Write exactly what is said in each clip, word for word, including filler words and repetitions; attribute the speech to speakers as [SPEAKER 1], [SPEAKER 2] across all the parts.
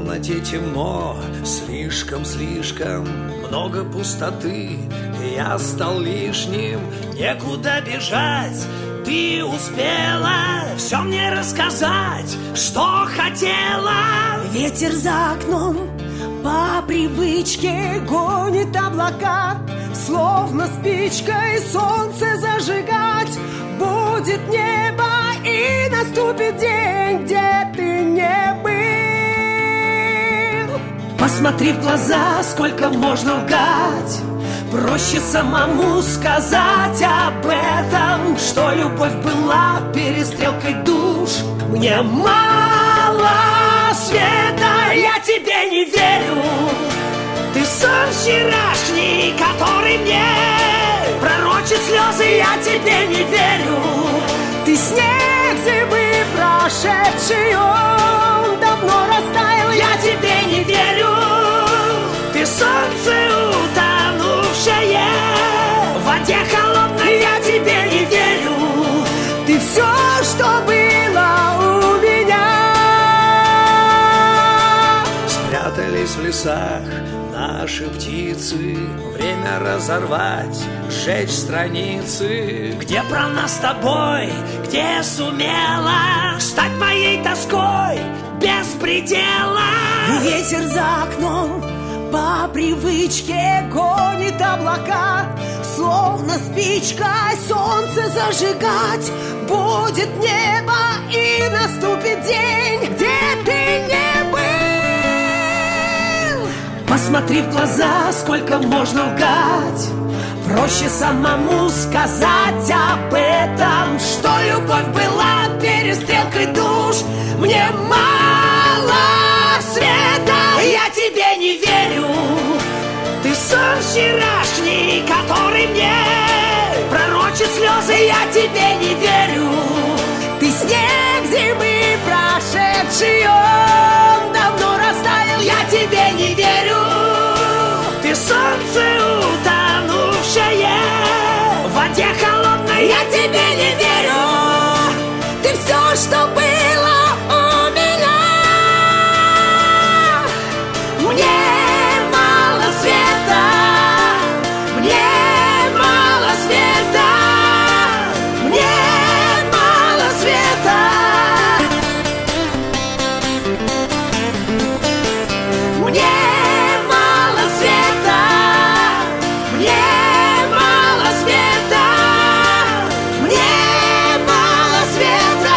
[SPEAKER 1] комнате темно, слишком-слишком много пустоты. Я стал лишним, некуда бежать. Ты успела все мне рассказать, что хотела.
[SPEAKER 2] Ветер за окном по привычке гонит облака, словно спичкой солнце зажигать. Будет небо и наступит день, где ты не был.
[SPEAKER 1] Посмотри в глаза, сколько можно лгать. Проще самому сказать об этом, что любовь была перестрелкой душ. Мне мало света, я тебе не верю. Ты сон вчерашний, который мне пророчит слезы, я тебе не верю.
[SPEAKER 2] Ты снег зимы прошедший, он давно растаял,
[SPEAKER 1] я тебе не верю. Ты солнце утонувшее в воде холодной, я тебе не верю.
[SPEAKER 2] Ты все, что было у меня.
[SPEAKER 1] Спрятались в лесах наши птицы, время разорвать, сжечь страницы. Где про нас с тобой, где сумела стать моей тоской без предела.
[SPEAKER 2] Ветер за окном по привычке гонит облака, словно спичкой солнце зажигать. Будет небо и наступит день, где ты не был.
[SPEAKER 1] Посмотри в глаза, сколько можно лгать. Проще самому сказать об этом, что любовь была перестрелкой душ. Мне мало света, я тебе не верю. Ты сон вчерашний, который мне пророчит слезы, я тебе не верю.
[SPEAKER 2] Ты снег зимы прошедший, он давно растаял,
[SPEAKER 1] я тебе не верю. Ты солнце утонувшее в воде холодной, я тебе не верю.
[SPEAKER 2] Ты все, что было у меня.
[SPEAKER 1] Мне мало света, мне мало света, мне мало света. Мне мало света, мне мало света, мне мало света.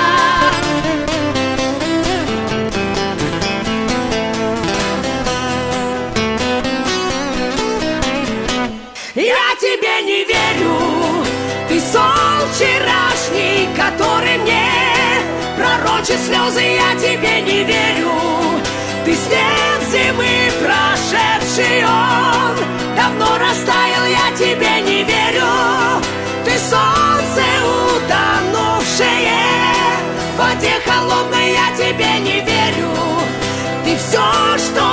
[SPEAKER 1] Я тебе не верю. Ты сон вчерашний, который мне пророчит слезы, я тебе не верю. Ты снег зимы прошедший, он давно растаял, я тебе не верю. Ты солнце утонувшее в воде холодной, я тебе не верю. Ты все, что